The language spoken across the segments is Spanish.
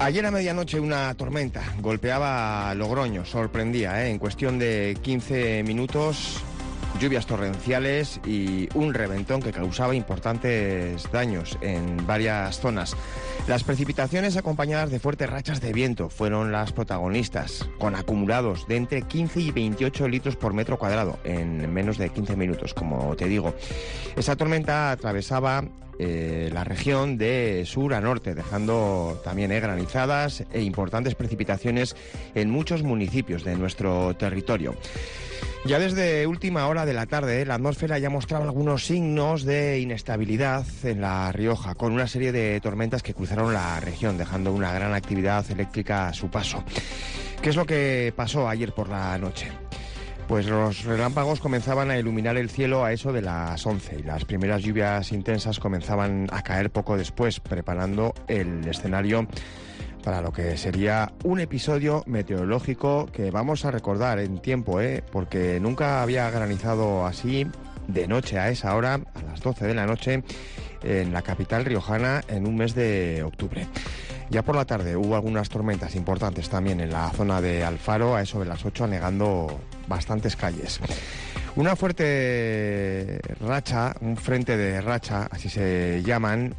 Ayer a medianoche una tormenta golpeaba Logroño, sorprendía, en cuestión de 15 minutos, lluvias torrenciales y un reventón que causaba importantes daños en varias zonas. Las precipitaciones acompañadas de fuertes rachas de viento fueron las protagonistas, con acumulados de entre 15 y 28 litros por metro cuadrado en menos de 15 minutos, como te digo. Esa tormenta atravesaba la región de sur a norte, dejando también granizadas e importantes precipitaciones en muchos municipios de nuestro territorio. Ya desde última hora de la tarde, la atmósfera ya mostraba algunos signos de inestabilidad en La Rioja, con una serie de tormentas que cruzaron la región, dejando una gran actividad eléctrica a su paso. ¿Qué es lo que pasó ayer por la noche? Pues los relámpagos comenzaban a iluminar el cielo a eso de las 11 y las primeras lluvias intensas comenzaban a caer poco después, preparando el escenario para lo que sería un episodio meteorológico que vamos a recordar en tiempo, porque nunca había granizado así de noche a esa hora, a las 12 de la noche, en la capital riojana en un mes de octubre. Ya por la tarde hubo algunas tormentas importantes también en la zona de Alfaro, a eso de las 8, anegando bastantes calles. Una fuerte racha, un frente de racha, así se llaman,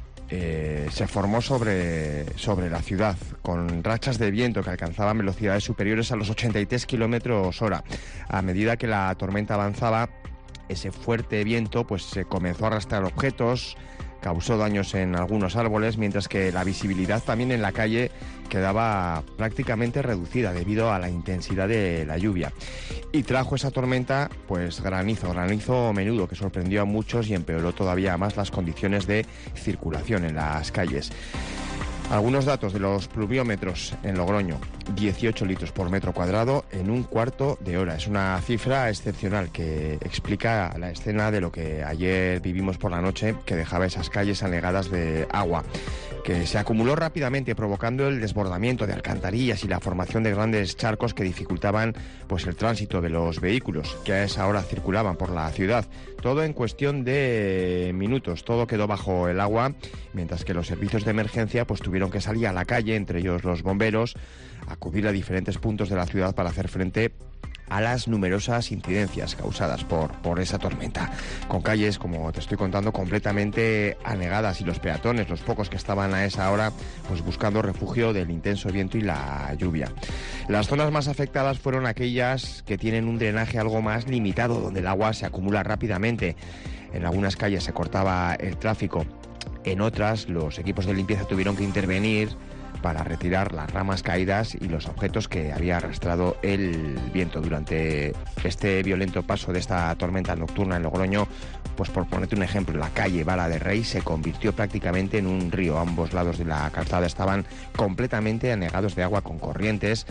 se formó sobre la ciudad, con rachas de viento que alcanzaban velocidades superiores a los 83 kilómetros hora. A medida que la tormenta avanzaba, ese fuerte viento pues se comenzó a arrastrar objetos, causó daños en algunos árboles, mientras que la visibilidad también en la calle quedaba prácticamente reducida debido a la intensidad de la lluvia. Y trajo esa tormenta pues granizo menudo que sorprendió a muchos y empeoró todavía más las condiciones de circulación en las calles. Algunos datos de los pluviómetros en Logroño: 18 litros por metro cuadrado en un cuarto de hora. Es una cifra excepcional que explica la escena de lo que ayer vivimos por la noche, que dejaba esas calles anegadas de agua, que se acumuló rápidamente, provocando el desbordamiento de alcantarillas y la formación de grandes charcos que dificultaban pues el tránsito de los vehículos que a esa hora circulaban por la ciudad. Todo en cuestión de minutos, todo quedó bajo el agua, mientras que los servicios de emergencia pues tuvieron que salir a la calle, entre ellos los bomberos, acudir a diferentes puntos de la ciudad para hacer frente a las numerosas incidencias causadas por esa tormenta, con calles, como te estoy contando, completamente anegadas, y los peatones, los pocos que estaban a esa hora, pues buscando refugio del intenso viento y la lluvia. Las zonas más afectadas fueron aquellas que tienen un drenaje algo más limitado, donde el agua se acumula rápidamente. En algunas calles se cortaba el tráfico, en otras los equipos de limpieza tuvieron que intervenir para retirar las ramas caídas y los objetos que había arrastrado el viento durante este violento paso de esta tormenta nocturna en Logroño. Pues por ponerte un ejemplo, la calle Vara de Rey se convirtió prácticamente en un río. Ambos lados de la calzada estaban completamente anegados de agua, con corrientes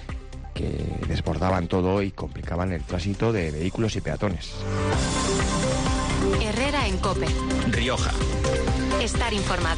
que desbordaban todo y complicaban el tránsito de vehículos y peatones. Herrera en COPE. Rioja. Estar informado.